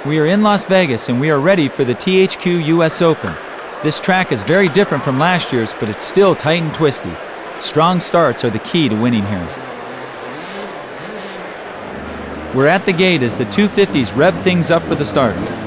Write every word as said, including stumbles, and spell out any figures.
We are in Las Vegas and we are ready for the T H Q U S Open. This track is very different from last year's, but it's still tight and twisty. Strong starts are the key to winning here. We're at the gate as the two fifties rev things up for the start.